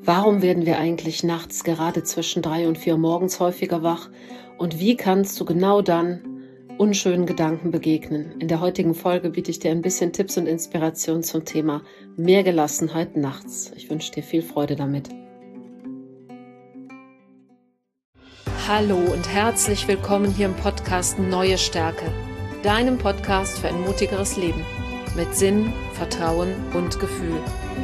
Warum werden wir eigentlich nachts gerade zwischen 3 und 4 Uhr morgens häufiger wach? Und wie kannst du genau dann unschönen Gedanken begegnen? In der heutigen Folge biete ich dir ein bisschen Tipps und Inspiration zum Thema mehr Gelassenheit nachts. Ich wünsche dir viel Freude damit. Hallo und herzlich willkommen hier im Podcast Neue Stärke, deinem Podcast für ein mutigeres Leben mit Sinn, Vertrauen und Gefühl.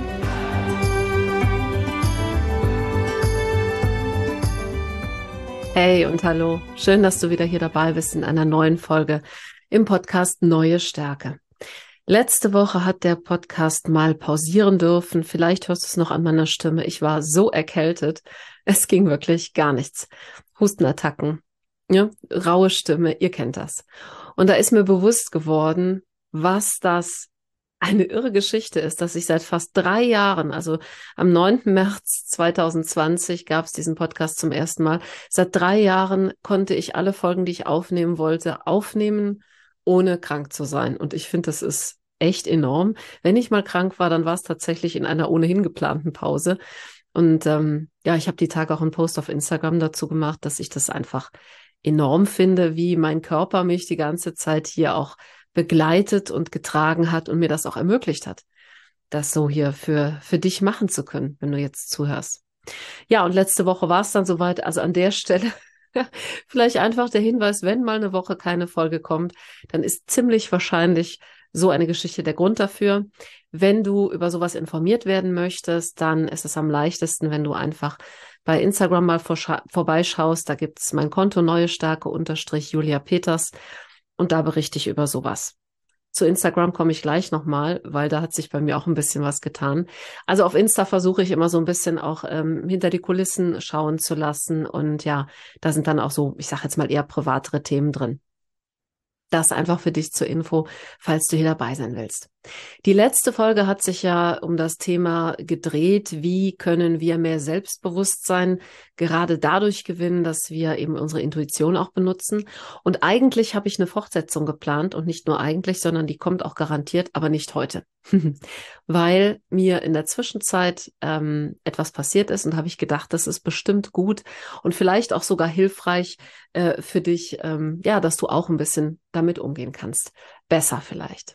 Hey und hallo, schön, dass du wieder hier dabei bist in einer neuen Folge im Podcast Neue Stärke. Letzte Woche hat der Podcast mal pausieren dürfen, vielleicht hörst du es noch an meiner Stimme, ich war so erkältet, es ging wirklich gar nichts. Hustenattacken, ja, raue Stimme, ihr kennt das. Und da ist mir bewusst geworden, was das eine irre Geschichte ist, dass ich seit fast 3 Jahren, also am 9. März 2020 gab es diesen Podcast zum ersten Mal. Seit 3 Jahren konnte ich alle Folgen, die ich aufnehmen wollte, aufnehmen, ohne krank zu sein. Und ich finde, das ist echt enorm. Wenn ich mal krank war, dann war es tatsächlich in einer ohnehin geplanten Pause. Und ich habe die Tage auch einen Post auf Instagram dazu gemacht, dass ich das einfach enorm finde, wie mein Körper mich die ganze Zeit hier auch begleitet und getragen hat und mir das auch ermöglicht hat, das so hier für dich machen zu können, wenn du jetzt zuhörst. Ja, und letzte Woche war es dann soweit, also an der Stelle vielleicht einfach der Hinweis, wenn mal eine Woche keine Folge kommt, dann ist ziemlich wahrscheinlich so eine Geschichte der Grund dafür. Wenn du über sowas informiert werden möchtest, dann ist es am leichtesten, wenn du einfach bei Instagram mal vorbeischaust. Da gibt's mein Konto Neue Stärke _Julia Peters. Und da berichte ich über sowas. Zu Instagram komme ich gleich nochmal, weil da hat sich bei mir auch ein bisschen was getan. Also auf Insta versuche ich immer so ein bisschen auch hinter die Kulissen schauen zu lassen. Und ja, da sind dann auch so, ich sage jetzt mal eher privatere Themen drin. Das einfach für dich zur Info, falls du hier dabei sein willst. Die letzte Folge hat sich ja um das Thema gedreht, wie können wir mehr Selbstbewusstsein gerade dadurch gewinnen, dass wir eben unsere Intuition auch benutzen. Und eigentlich habe ich eine Fortsetzung geplant und nicht nur eigentlich, sondern die kommt auch garantiert, aber nicht heute. Weil mir in der Zwischenzeit etwas passiert ist und habe ich gedacht, das ist bestimmt gut und vielleicht auch sogar hilfreich für dich, dass du auch ein bisschen damit umgehen kannst. Besser vielleicht.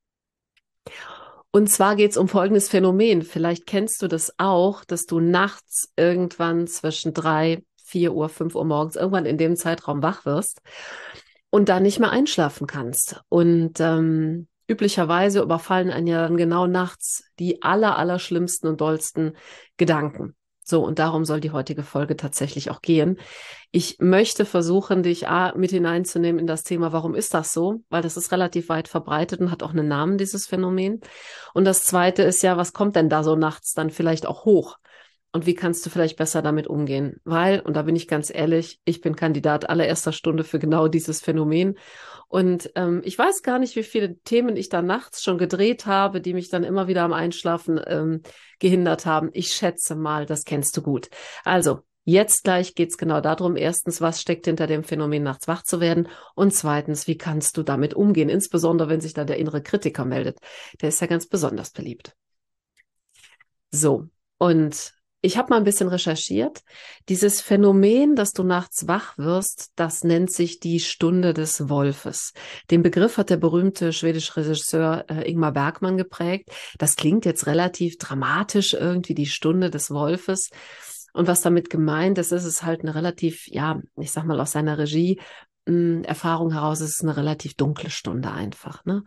Und zwar geht es um folgendes Phänomen. Vielleicht kennst du das auch, dass du nachts irgendwann zwischen 3, 4 Uhr, 5 Uhr morgens irgendwann in dem Zeitraum wach wirst und da nicht mehr einschlafen kannst. Und üblicherweise überfallen einen ja dann genau nachts die allerschlimmsten und dollsten Gedanken. So, und darum soll die heutige Folge tatsächlich auch gehen. Ich möchte versuchen, dich mit hineinzunehmen in das Thema, warum ist das so? Weil das ist relativ weit verbreitet und hat auch einen Namen, dieses Phänomen. Und das Zweite ist ja, was kommt denn da so nachts dann vielleicht auch hoch? Und wie kannst du vielleicht besser damit umgehen? Weil, und da bin ich ganz ehrlich, ich bin Kandidat allererster Stunde für genau dieses Phänomen. Und ich weiß gar nicht, wie viele Themen ich da nachts schon gedreht habe, die mich dann immer wieder am Einschlafen gehindert haben. Ich schätze mal, das kennst du gut. Also, jetzt gleich geht's genau darum. Erstens, was steckt hinter dem Phänomen, nachts wach zu werden? Und zweitens, wie kannst du damit umgehen? Insbesondere, wenn sich dann der innere Kritiker meldet. Der ist ja ganz besonders beliebt. So, und ich habe mal ein bisschen recherchiert. Dieses Phänomen, dass du nachts wach wirst, das nennt sich die Stunde des Wolfes. Den Begriff hat der berühmte schwedische Regisseur Ingmar Bergman geprägt. Das klingt jetzt relativ dramatisch irgendwie, die Stunde des Wolfes. Und was damit gemeint ist, ist es halt eine relativ, ich sag mal aus seiner Regie Erfahrung heraus, ist es eine relativ dunkle Stunde einfach, ne?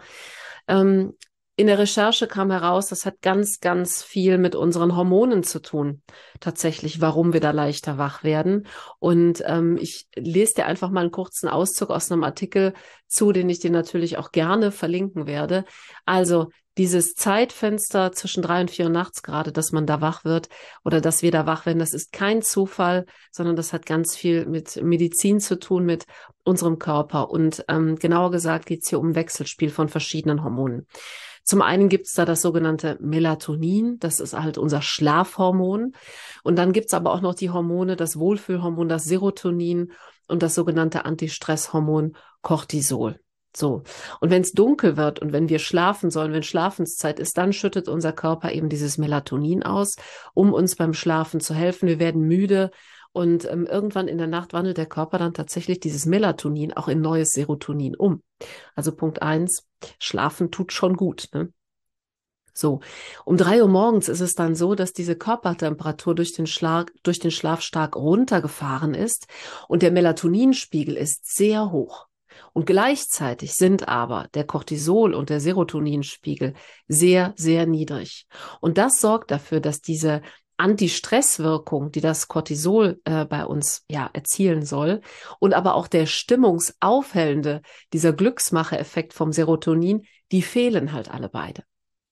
In der Recherche kam heraus, das hat ganz, ganz viel mit unseren Hormonen zu tun, tatsächlich, warum wir da leichter wach werden. Und ich lese dir einfach mal einen kurzen Auszug aus einem Artikel zu, den ich dir natürlich auch gerne verlinken werde. Also dieses Zeitfenster zwischen 3 und 4 Uhr nachts gerade, dass man da wach wird oder dass wir da wach werden, das ist kein Zufall, sondern das hat ganz viel mit Medizin zu tun, mit unserem Körper. Und genauer gesagt geht es hier um Wechselspiel von verschiedenen Hormonen. Zum einen gibt es da das sogenannte Melatonin, das ist halt unser Schlafhormon. Und dann gibt es aber auch noch die Hormone, das Wohlfühlhormon, das Serotonin und das sogenannte Antistresshormon Cortisol. So. Und wenn es dunkel wird und wenn wir schlafen sollen, wenn Schlafenszeit ist, dann schüttet unser Körper eben dieses Melatonin aus, um uns beim Schlafen zu helfen. Wir werden müde und irgendwann in der Nacht wandelt der Körper dann tatsächlich dieses Melatonin auch in neues Serotonin um. Also Punkt 1, Schlafen tut schon gut, ne? So, um 3 Uhr morgens ist es dann so, dass diese Körpertemperatur durch den Schlaf stark runtergefahren ist und der Melatoninspiegel ist sehr hoch. Und gleichzeitig sind aber der Cortisol- und der Serotoninspiegel sehr, sehr niedrig. Und das sorgt dafür, dass diese Anti-Stress-Wirkung, die das Cortisol bei uns ja erzielen soll, und aber auch der stimmungsaufhellende, dieser Glücksmacher-Effekt vom Serotonin, die fehlen halt alle beide.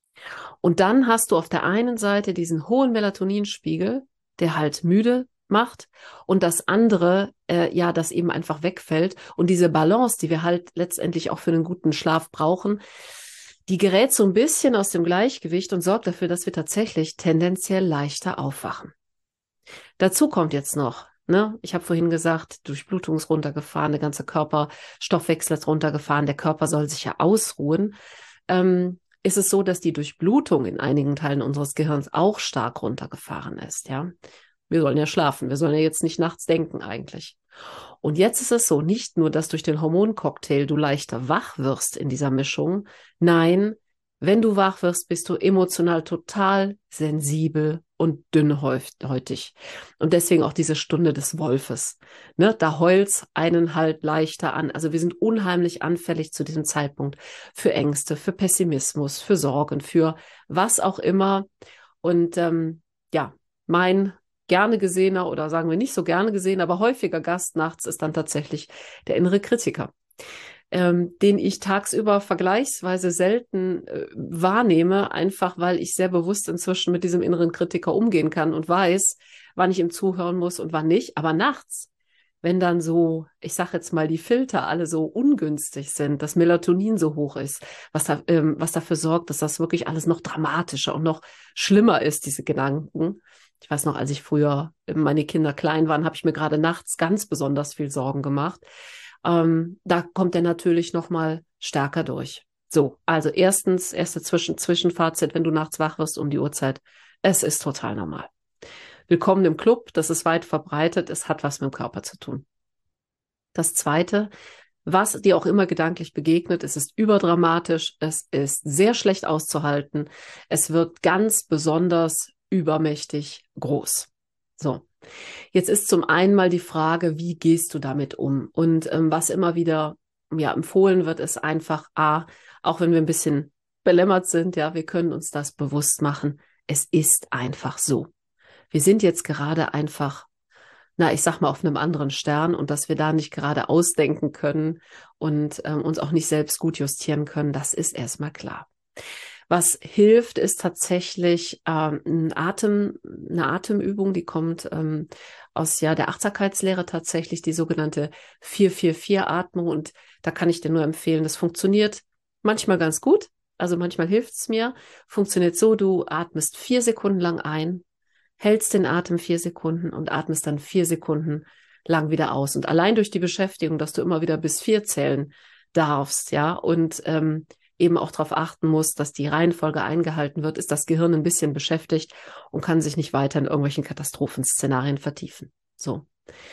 Und dann hast du auf der einen Seite diesen hohen Melatoninspiegel, der halt müde macht, und das andere, ja, das eben einfach wegfällt. Und diese Balance, die wir halt letztendlich auch für einen guten Schlaf brauchen, die gerät so ein bisschen aus dem Gleichgewicht und sorgt dafür, dass wir tatsächlich tendenziell leichter aufwachen. Dazu kommt jetzt noch, ne, ich habe vorhin gesagt, Durchblutung ist runtergefahren, der ganze Körperstoffwechsel ist runtergefahren, der Körper soll sich ja ausruhen. Ist es so, dass die Durchblutung in einigen Teilen unseres Gehirns auch stark runtergefahren ist, ja. Wir sollen ja schlafen, wir sollen ja jetzt nicht nachts denken eigentlich. Und jetzt ist es so, nicht nur, dass durch den Hormoncocktail du leichter wach wirst in dieser Mischung, nein, wenn du wach wirst, bist du emotional total sensibel und dünnhäutig. Und deswegen auch diese Stunde des Wolfes. Ne, da heult's einen halt leichter an. Also wir sind unheimlich anfällig zu diesem Zeitpunkt für Ängste, für Pessimismus, für Sorgen, für was auch immer. Und ja, mein gerne gesehener oder sagen wir nicht so gerne gesehen, aber häufiger Gast nachts ist dann tatsächlich der innere Kritiker, den ich tagsüber vergleichsweise selten wahrnehme, einfach weil ich sehr bewusst inzwischen mit diesem inneren Kritiker umgehen kann und weiß, wann ich ihm zuhören muss und wann nicht. Aber nachts, wenn dann so, ich sage jetzt mal, die Filter alle so ungünstig sind, das Melatonin so hoch ist, was dafür sorgt, dass das wirklich alles noch dramatischer und noch schlimmer ist, diese Gedanken. Ich weiß noch, als ich früher, meine Kinder klein waren, habe ich mir gerade nachts ganz besonders viel Sorgen gemacht. Da kommt er natürlich noch mal stärker durch. So, also erste Zwischenfazit, wenn du nachts wach wirst um die Uhrzeit, es ist total normal. Willkommen im Club, das ist weit verbreitet, es hat was mit dem Körper zu tun. Das Zweite, was dir auch immer gedanklich begegnet, es ist überdramatisch, es ist sehr schlecht auszuhalten, es wird ganz besonders übermächtig groß. So, jetzt ist zum einen mal die Frage, wie gehst du damit um? Und was immer wieder ja, empfohlen wird, ist einfach, auch wenn wir ein bisschen belämmert sind, ja, wir können uns das bewusst machen, es ist einfach so. Wir sind jetzt gerade einfach, na, ich sag mal, auf einem anderen Stern und dass wir da nicht gerade ausdenken können und uns auch nicht selbst gut justieren können, das ist erstmal klar. Was hilft, ist tatsächlich eine Atemübung, die kommt aus ja der Achtsamkeitslehre tatsächlich, die sogenannte 4-4-4-Atmung. Und da kann ich dir nur empfehlen, das funktioniert manchmal ganz gut. Also manchmal hilft es mir. Funktioniert so, du atmest 4 Sekunden lang ein, hältst den Atem 4 Sekunden und atmest dann 4 Sekunden lang wieder aus. Und allein durch die Beschäftigung, dass du immer wieder bis 4 zählen darfst, ja, und eben auch darauf achten muss, dass die Reihenfolge eingehalten wird, ist das Gehirn ein bisschen beschäftigt und kann sich nicht weiter in irgendwelchen Katastrophenszenarien vertiefen. So.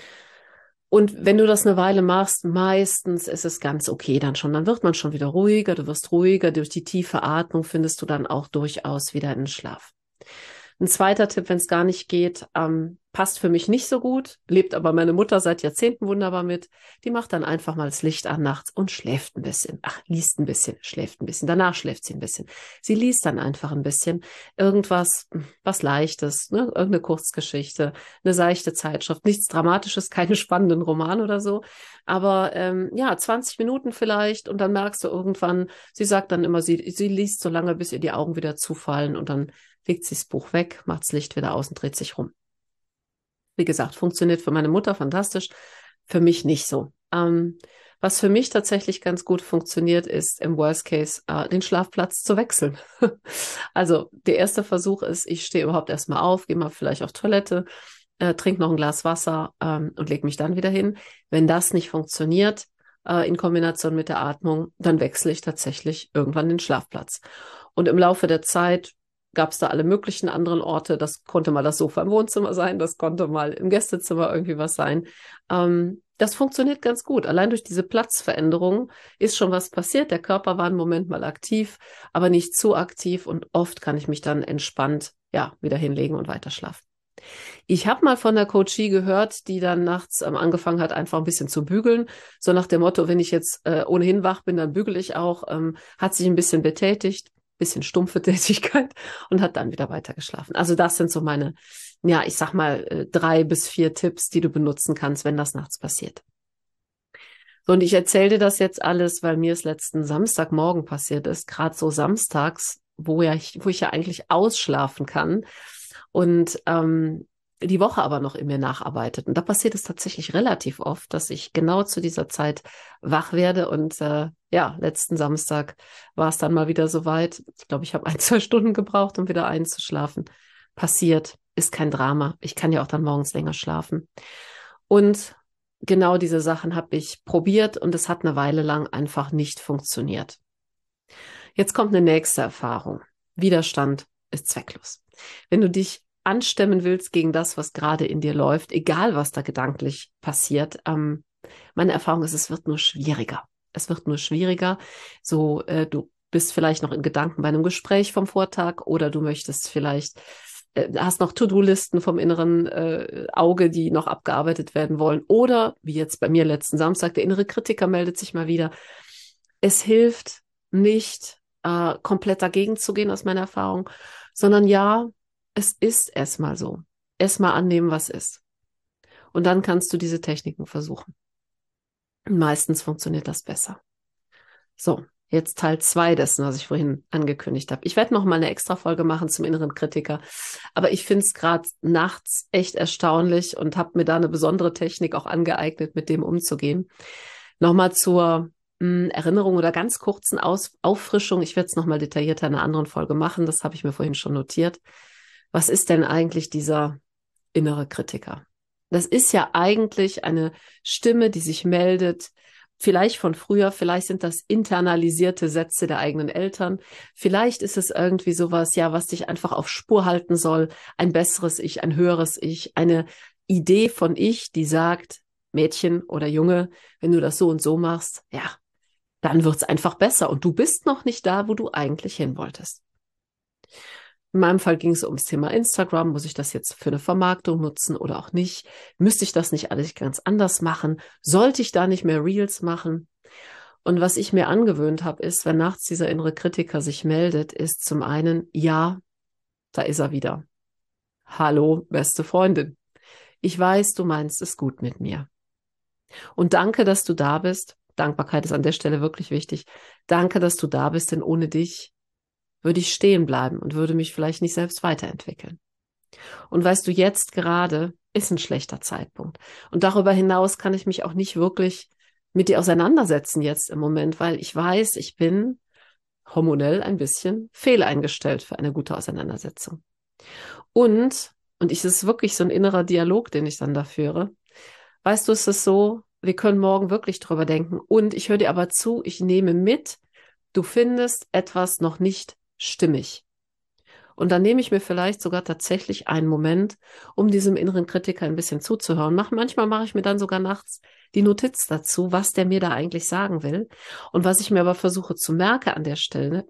Und wenn du das eine Weile machst, meistens ist es ganz okay dann schon. Dann wird man schon wieder ruhiger, du wirst ruhiger. Durch die tiefe Atmung findest du dann auch durchaus wieder in den Schlaf. Ein zweiter Tipp, wenn es gar nicht geht, passt für mich nicht so gut, lebt aber meine Mutter seit Jahrzehnten wunderbar mit. Die macht dann einfach mal das Licht an nachts und schläft ein bisschen. Ach, liest ein bisschen, schläft ein bisschen. Danach schläft sie ein bisschen. Sie liest dann einfach ein bisschen irgendwas, was Leichtes, ne? Irgendeine Kurzgeschichte, eine seichte Zeitschrift. Nichts Dramatisches, keine spannenden Romane oder so. Aber ja, 20 Minuten vielleicht und dann merkst du irgendwann, sie sagt dann immer, sie liest so lange, bis ihr die Augen wieder zufallen und dann legt sie das Buch weg, macht das Licht wieder aus und dreht sich rum. Wie gesagt, funktioniert für meine Mutter fantastisch, für mich nicht so. Was für mich tatsächlich ganz gut funktioniert, ist im Worst Case den Schlafplatz zu wechseln. Also der erste Versuch ist, ich stehe überhaupt erstmal auf, gehe mal vielleicht auf Toilette, trinke noch ein Glas Wasser und lege mich dann wieder hin. Wenn das nicht funktioniert, in Kombination mit der Atmung, dann wechsle ich tatsächlich irgendwann den Schlafplatz. Und im Laufe der Zeit gab es da alle möglichen anderen Orte. Das konnte mal das Sofa im Wohnzimmer sein, das konnte mal im Gästezimmer irgendwie was sein. Das funktioniert ganz gut. Allein durch diese Platzveränderung ist schon was passiert. Der Körper war einen Moment mal aktiv, aber nicht zu aktiv und oft kann ich mich dann entspannt, ja, wieder hinlegen und weiter schlafen. Ich habe mal von der Coachie gehört, die dann nachts angefangen hat, einfach ein bisschen zu bügeln. So nach dem Motto, wenn ich jetzt ohnehin wach bin, dann bügele ich auch. Hat sich ein bisschen betätigt, bisschen stumpfe Tätigkeit und hat dann wieder weiter geschlafen. Also das sind so meine, ja, ich sag mal 3 bis 4 Tipps, die du benutzen kannst, wenn das nachts passiert. So, und ich erzähle dir das jetzt alles, weil mir es letzten Samstagmorgen passiert ist, gerade so samstags, wo ich ja eigentlich ausschlafen kann und die Woche aber noch in mir nacharbeitet. Und da passiert es tatsächlich relativ oft, dass ich genau zu dieser Zeit wach werde. Und ja, letzten Samstag war es dann mal wieder soweit. Ich glaube, ich habe 1, 2 Stunden gebraucht, um wieder einzuschlafen. Passiert, ist kein Drama. Ich kann ja auch dann morgens länger schlafen. Und genau diese Sachen habe ich probiert und es hat eine Weile lang einfach nicht funktioniert. Jetzt kommt eine nächste Erfahrung. Widerstand ist zwecklos. Wenn du dich anstemmen willst gegen das, was gerade in dir läuft, egal was da gedanklich passiert, meine Erfahrung ist, es wird nur schwieriger. Es wird nur schwieriger. So, du bist vielleicht noch in Gedanken bei einem Gespräch vom Vortag oder du möchtest vielleicht, hast noch To-Do-Listen vom inneren Auge, die noch abgearbeitet werden wollen. Oder, wie jetzt bei mir letzten Samstag, der innere Kritiker meldet sich mal wieder. Es hilft nicht, komplett dagegen zu gehen, aus meiner Erfahrung, sondern ja, es ist erstmal so. Erstmal annehmen, was ist. Und dann kannst du diese Techniken versuchen. Und meistens funktioniert das besser. So, jetzt Teil 2 dessen, was ich vorhin angekündigt habe. Ich werde noch mal eine extra Folge machen zum inneren Kritiker. Aber ich finde es gerade nachts echt erstaunlich und habe mir da eine besondere Technik auch angeeignet, mit dem umzugehen. Nochmal zur Erinnerung oder ganz kurzen Auffrischung. Ich werde es nochmal detaillierter in einer anderen Folge machen. Das habe ich mir vorhin schon notiert. Was ist denn eigentlich dieser innere Kritiker? Das ist ja eigentlich eine Stimme, die sich meldet, vielleicht von früher, vielleicht sind das internalisierte Sätze der eigenen Eltern, vielleicht ist es irgendwie sowas, ja, was dich einfach auf Spur halten soll, ein besseres Ich, ein höheres Ich, eine Idee von Ich, die sagt, Mädchen oder Junge, wenn du das so und so machst, ja, dann wird's einfach besser und du bist noch nicht da, wo du eigentlich hin wolltest. In meinem Fall ging es ums Thema Instagram. Muss ich das jetzt für eine Vermarktung nutzen oder auch nicht? Müsste ich das nicht alles ganz anders machen? Sollte ich da nicht mehr Reels machen? Und was ich mir angewöhnt habe, ist, wenn nachts dieser innere Kritiker sich meldet, ist zum einen, ja, da ist er wieder. Hallo, beste Freundin. Ich weiß, du meinst es gut mit mir. Und danke, dass du da bist. Dankbarkeit ist an der Stelle wirklich wichtig. Danke, dass du da bist, denn ohne dich würde ich stehen bleiben und würde mich vielleicht nicht selbst weiterentwickeln. Und weißt du, jetzt gerade ist ein schlechter Zeitpunkt. Und darüber hinaus kann ich mich auch nicht wirklich mit dir auseinandersetzen jetzt im Moment, weil ich weiß, ich bin hormonell ein bisschen fehleingestellt für eine gute Auseinandersetzung. Und es ist wirklich so ein innerer Dialog, den ich dann da führe. Weißt du, es ist so, wir können morgen wirklich drüber denken. Und ich höre dir aber zu, ich nehme mit, du findest etwas noch nicht stimmig. Und dann nehme ich mir vielleicht sogar tatsächlich einen Moment, um diesem inneren Kritiker ein bisschen zuzuhören. Manchmal mache ich mir dann sogar nachts die Notiz dazu, was der mir da eigentlich sagen will. Und was ich mir aber versuche zu merken an der Stelle,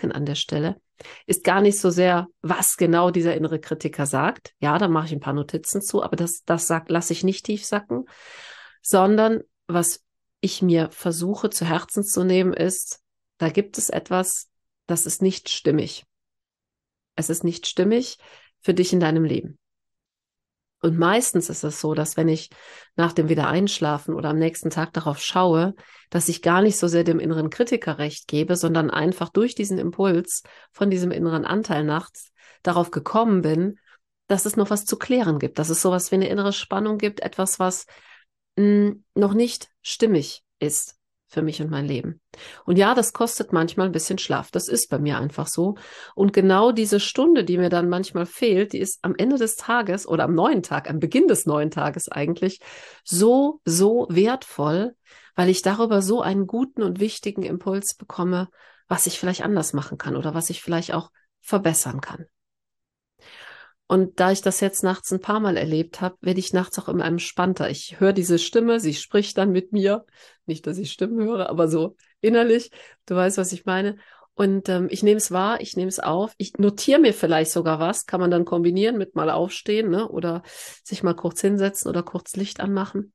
ist gar nicht so sehr, was genau dieser innere Kritiker sagt. Ja, da mache ich ein paar Notizen zu, aber lasse ich nicht tief sacken, sondern was ich mir versuche zu Herzen zu nehmen ist, da gibt es etwas, das ist nicht stimmig. Es ist nicht stimmig für dich in deinem Leben. Und meistens ist es so, dass wenn ich nach dem Wiedereinschlafen oder am nächsten Tag darauf schaue, dass ich gar nicht so sehr dem inneren Kritiker recht gebe, sondern einfach durch diesen Impuls von diesem inneren Anteil nachts darauf gekommen bin, dass es noch was zu klären gibt, dass es sowas wie eine innere Spannung gibt, etwas, was noch nicht stimmig ist für mich und mein Leben. Und ja, das kostet manchmal ein bisschen Schlaf. Das ist bei mir einfach so. Und genau diese Stunde, die mir dann manchmal fehlt, die ist am Ende des Tages oder am neuen Tag, am Beginn des neuen Tages eigentlich so, so wertvoll, weil ich darüber so einen guten und wichtigen Impuls bekomme, was ich vielleicht anders machen kann oder was ich vielleicht auch verbessern kann. Und da ich das jetzt nachts ein paar Mal erlebt habe, werde ich nachts auch immer entspannter. Ich höre diese Stimme, sie spricht dann mit mir. Nicht, dass ich Stimmen höre, aber so innerlich. Du weißt, was ich meine. Und ich nehme es wahr, ich nehme es auf. Ich notiere mir vielleicht sogar was. Kann man dann kombinieren mit mal aufstehen, ne? Oder sich mal kurz hinsetzen oder kurz Licht anmachen.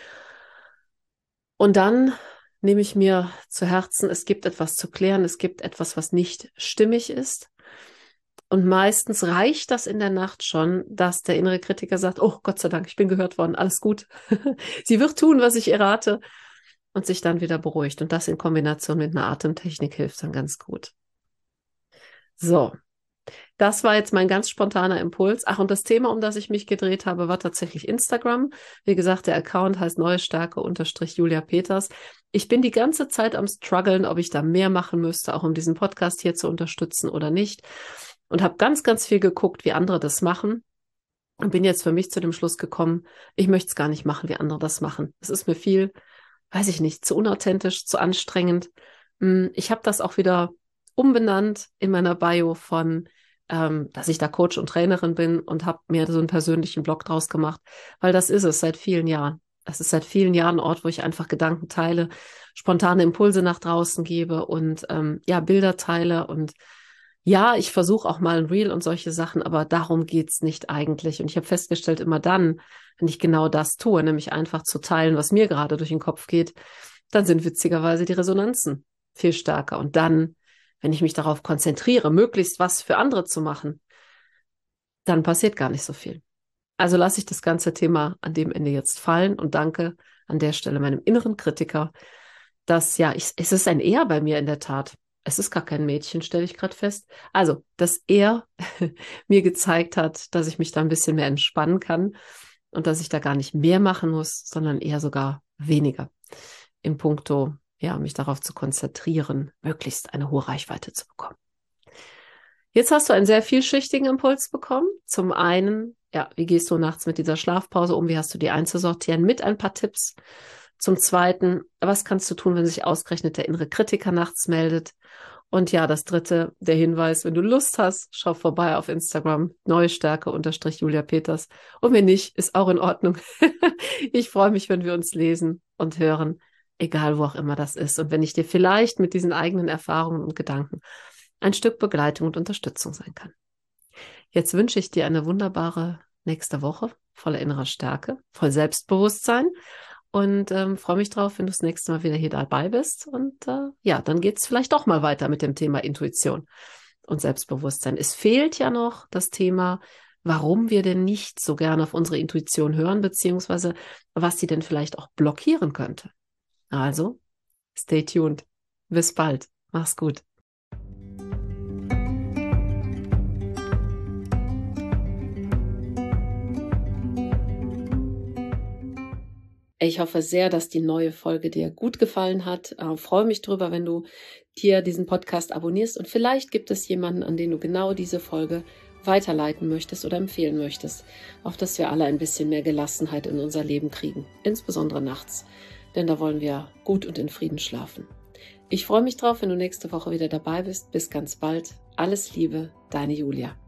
Und dann nehme ich mir zu Herzen, es gibt etwas zu klären, es gibt etwas, was nicht stimmig ist. Und meistens reicht das in der Nacht schon, dass der innere Kritiker sagt, oh Gott sei Dank, ich bin gehört worden, alles gut. Sie wird tun, was ich ihr rate, und sich dann wieder beruhigt. Und das in Kombination mit einer Atemtechnik hilft dann ganz gut. So, das war jetzt mein ganz spontaner Impuls. Ach, und das Thema, um das ich mich gedreht habe, war tatsächlich Instagram. Wie gesagt, der Account heißt Neue-Stärke_Julia Peters. Ich bin die ganze Zeit am struggeln, ob ich da mehr machen müsste, auch um diesen Podcast hier zu unterstützen oder nicht. Und habe ganz, ganz viel geguckt, wie andere das machen. Und bin jetzt für mich zu dem Schluss gekommen, ich möchte es gar nicht machen, wie andere das machen. Es ist mir viel, weiß ich nicht, zu unauthentisch, zu anstrengend. Ich habe das auch wieder umbenannt in meiner Bio von, dass ich da Coach und Trainerin bin und habe mir so einen persönlichen Blog draus gemacht, weil das ist es seit vielen Jahren. Es ist seit vielen Jahren ein Ort, wo ich einfach Gedanken teile, spontane Impulse nach draußen gebe und ja, Bilder teile. Und ja, ich versuche auch mal ein Reel und solche Sachen, aber darum geht's nicht eigentlich. Und ich habe festgestellt, immer dann, wenn ich genau das tue, nämlich einfach zu teilen, was mir gerade durch den Kopf geht, dann sind witzigerweise die Resonanzen viel stärker. Und dann, wenn ich mich darauf konzentriere, möglichst was für andere zu machen, dann passiert gar nicht so viel. Also lasse ich das ganze Thema an dem Ende jetzt fallen und danke an der Stelle meinem inneren Kritiker, dass ja, es ist ein Er bei mir in der Tat. Es ist gar kein Mädchen, stelle ich gerade fest. Also, dass er mir gezeigt hat, dass ich mich da ein bisschen mehr entspannen kann und dass ich da gar nicht mehr machen muss, sondern eher sogar weniger in puncto, ja, mich darauf zu konzentrieren, möglichst eine hohe Reichweite zu bekommen. Jetzt hast du einen sehr vielschichtigen Impuls bekommen. Zum einen, ja, wie gehst du nachts mit dieser Schlafpause um? Wie hast du die einzusortieren? Mit ein paar Tipps. Zum zweiten, was kannst du tun, wenn sich ausgerechnet der innere Kritiker nachts meldet? Und ja, das dritte, der Hinweis, wenn du Lust hast, schau vorbei auf Instagram, Neue-Stärke_Julia Peters. Und wenn nicht, ist auch in Ordnung. Ich freue mich, wenn wir uns lesen und hören, egal wo auch immer das ist. Und wenn ich dir vielleicht mit diesen eigenen Erfahrungen und Gedanken ein Stück Begleitung und Unterstützung sein kann. Jetzt wünsche ich dir eine wunderbare nächste Woche, voller innerer Stärke, voll Selbstbewusstsein. Und freue mich drauf, wenn du das nächste Mal wieder hier dabei bist. Und ja, dann geht es vielleicht doch mal weiter mit dem Thema Intuition und Selbstbewusstsein. Es fehlt ja noch das Thema, warum wir denn nicht so gerne auf unsere Intuition hören, beziehungsweise was sie denn vielleicht auch blockieren könnte. Also, stay tuned. Bis bald. Mach's gut. Ich hoffe sehr, dass die neue Folge dir gut gefallen hat. Freue mich drüber, wenn du dir diesen Podcast abonnierst und vielleicht gibt es jemanden, an den du genau diese Folge weiterleiten möchtest oder empfehlen möchtest, auf dass wir alle ein bisschen mehr Gelassenheit in unser Leben kriegen, insbesondere nachts, denn da wollen wir gut und in Frieden schlafen. Ich freue mich drauf, wenn du nächste Woche wieder dabei bist. Bis ganz bald. Alles Liebe, deine Julia.